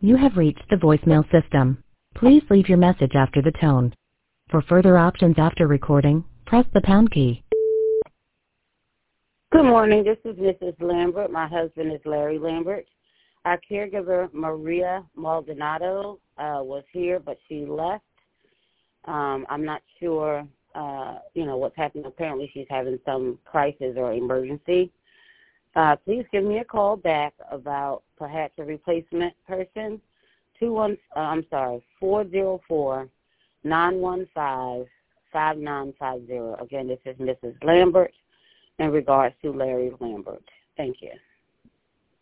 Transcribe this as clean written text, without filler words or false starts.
You have reached the voicemail system. Please leave your message after the tone. For further options after recording, press the pound key. Good morning. This is Mrs. Lambert. My husband is Larry Lambert. Our caregiver, Maria Maldonado, was here, but she left. I'm not sure, what's happening. Apparently she's having some crisis or emergency. Please give me a call back about perhaps a replacement person. 404-915-5950. Again, this is Mrs. Lambert in regards to Larry Lambert. Thank you.